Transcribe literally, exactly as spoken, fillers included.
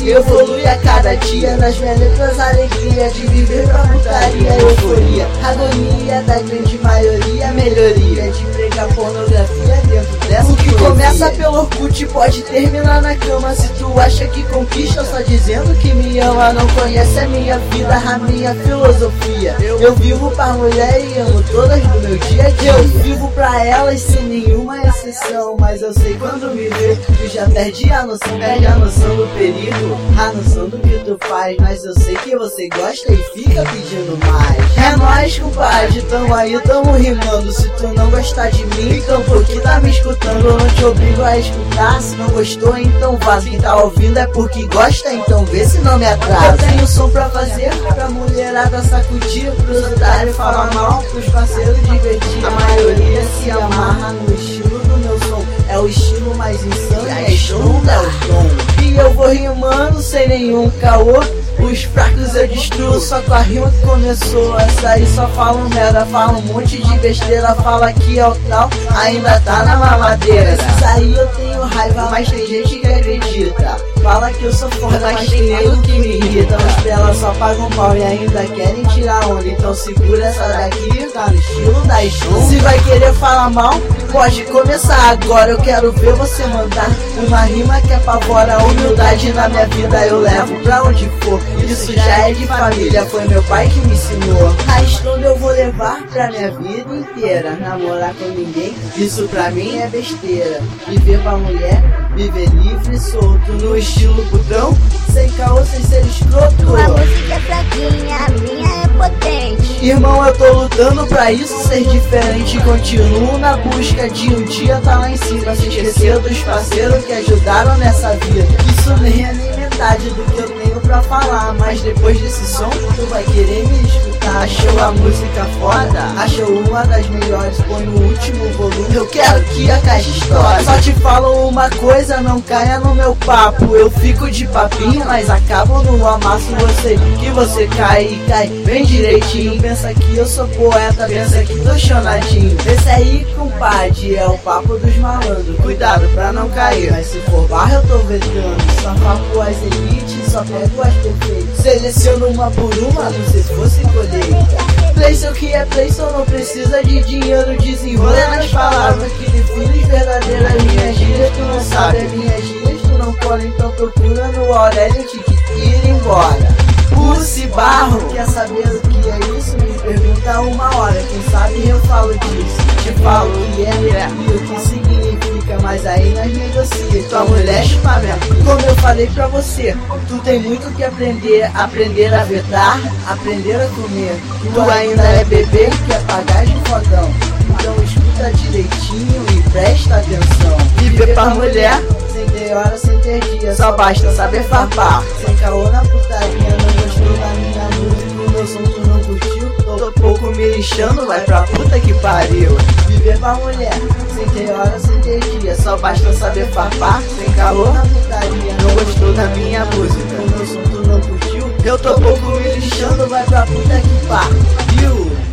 evolui a cada dia. Nas minhas letras alegria de viver pra putaria, euforia, agonia da grande maioria, melhoria de pregar pornografia dentro dessa. O que começa pelo Orkut pode terminar na cama. Se tu acha que conquista só dizendo que me ama, não conhece a minha vida, a minha filosofia. Eu vivo pra mulher e amo todas do meu dia a dia. Eu vivo pra elas sem nenhuma exceção, mas eu sei quando me vê, tu já perde a noção, perde a noção do perigo, a noção do que tu faz. Mas eu sei que você gosta e fica pedindo mais. É nóis, compadre, tamo aí, tamo rimando. Se tu não gostar de mim, então por que tá me escutando? Eu não te obrigo a escutar, se não gostou, então vaza. Quem tá ouvindo é porque gosta, então vê se não me atrasa. Eu tenho som pra fazer, pra mulherada sacudir, pros otários falar mal, pros parceiros divertir. A maioria se amarra no estilo do meu som, é o estilo mais insano, é show, é o dom. E eu vou rimando sem nenhum caô, os fracos eu destruo, só com a rima que começou. Essa aí só fala merda, fala um monte de besteira, fala que é o tal, ainda tá na mamadeira. Esses aí eu tenho raiva, mas tem gente que acredita. Fala que eu sou foda, mas tem nego que me irrita. Os delas só pagam pau e ainda querem tirar onda. Então segura essa daqui, tá no estilo da show. Se vai querer falar mal, pode começar agora. Eu quero ver você mandar uma rima que apavora. A humildade na minha vida eu levo pra onde for. Isso já é de família, foi meu pai que me ensinou. A estudo eu vou levar pra minha vida inteira. Namorar com ninguém, isso pra mim é besteira. Viver pra mulher, viver livre e solto, no estilo putão, sem caô, sem ser escroto. Tua música é fraquinha, a minha é potente. Irmão, eu tô lutando pra isso ser diferente. Continuo na busca de um dia tá lá em cima. Se esquecer dos parceiros que ajudaram nessa vida. Isso nem é nem metade do que eu tenho pra falar, mas depois desse som, tu vai querer me escutar. Achou a música foda? Achou uma das melhores? Põe no último volume, eu quero que a caixa estoure. Só te falo uma coisa, não caia no meu papo. Eu fico de papinho, mas acabo no amasso. Você que você cai e cai bem direitinho. Pensa que eu sou poeta, pensa que tô chonadinho. Esse aí, compadre, é o papo dos malandros. Cuidado pra não cair, mas se for barra eu tô vetando. Só papo as elites, só pego as perfeitas. Seleciono uma por uma, não sei se fosse colheita. Playson que é Playson, não precisa de dinheiro. Desenrola nas palavras que definem verdadeiras minhas gírias. Tu não sabe as minhas gírias, tu não cola, então procura no Aurélio te ir embora. Pulse Barro, quer saber o que é isso? Me pergunta uma hora, quem sabe eu falo disso. Te falo o que é e o que significa, mas aí nós negocia. Tua mulher chupa mesmo. Como eu falei pra você, tu tem muito que aprender. Aprender a vedar, aprender a comer. Tu ainda é bebê, quer pagar de fodão. Então escuta direitinho e presta atenção. Viver pra mulher, sem ter hora, sem ter dia, só basta saber farpar. Sem caô na putaria, não gostou da minha música, o meu som tu não curtiu, tô pouco me lixando, vai pra puta que pariu. Viver pra mulher, sem ter hora, sem ter dia, só basta saber farpar. Sem caô na putaria, não gostou da minha música, o meu som tu não curtiu, eu tô pouco me lixando, vai pra puta que pariu.